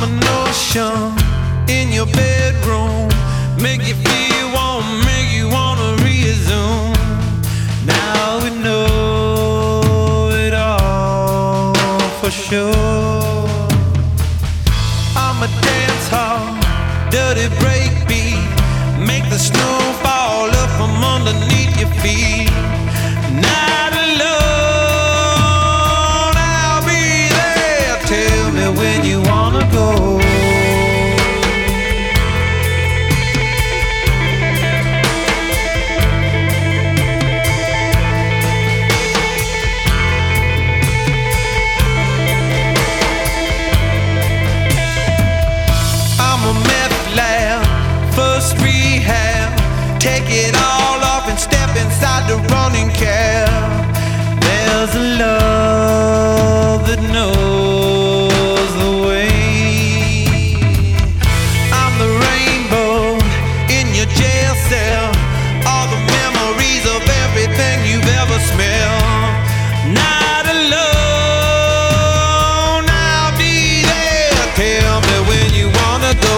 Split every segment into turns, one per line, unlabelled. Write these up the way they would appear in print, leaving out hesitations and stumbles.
I'm an ocean in your bedroom, make you feel warm, make you wanna resume. Now we know it all for sure. I'm a dance hall, dirty breakbeat, make the snow fall up from underneath your feet. Not alone, I'll be there. Tell me when you wanna go. First rehab, take it all off and step inside the running cab. There's a love that knows the way. I'm the rainbow in your jail cell, all the memories of everything you've ever smelled. Not alone, I'll be there. Tell me when you wanna go.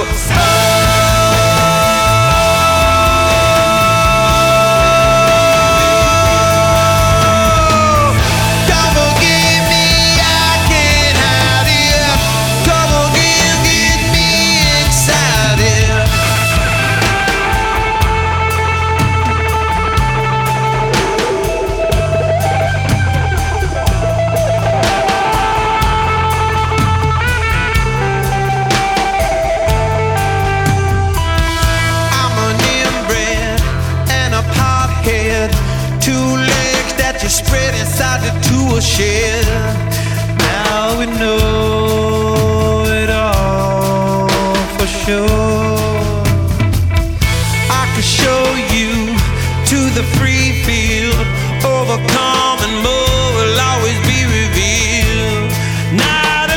Two legs that you spread inside the tool shed. Now we know it all for sure. I could show you to the free field, overcome and more will always be revealed. Not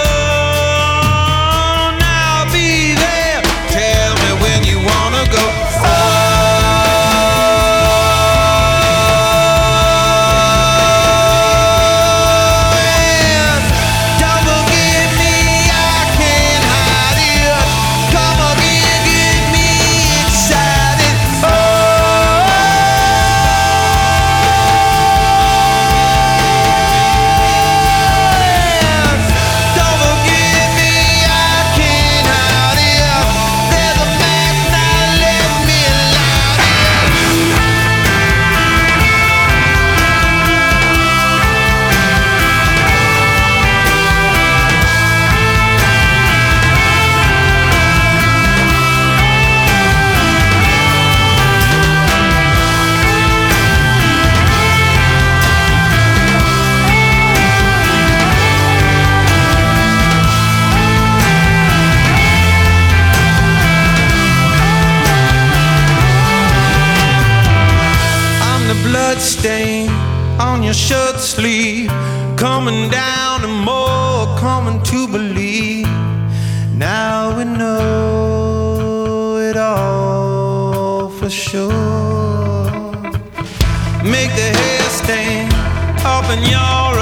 alone, I'll be there. Tell me when you wanna go. Blood stain on your shirt sleeve, coming down and more coming to believe. Now we know it all for sure. Make the hair stain up in your